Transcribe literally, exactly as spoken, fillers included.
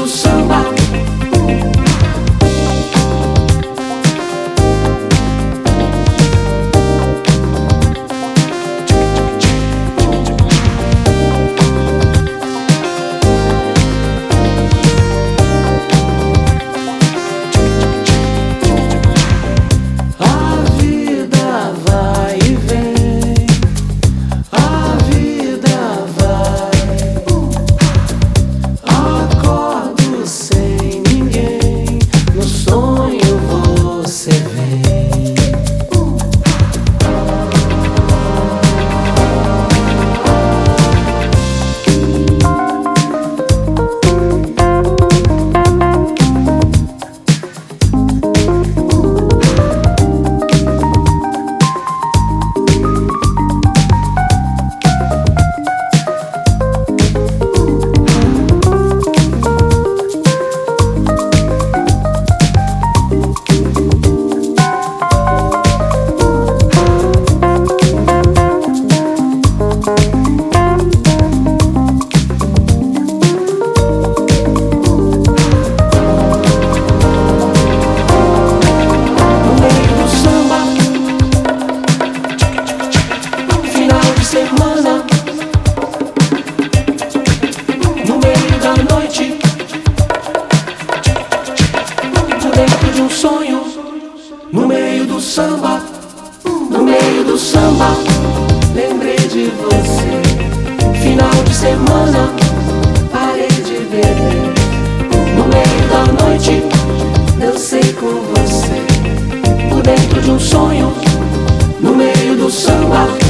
do samba. Semana, no meio da noite, por dentro de um sonho, no meio do samba, no meio do samba, lembrei de você. Final de semana, parei de beber, no meio da noite, dancei com você, por dentro de um sonho, no meio do samba.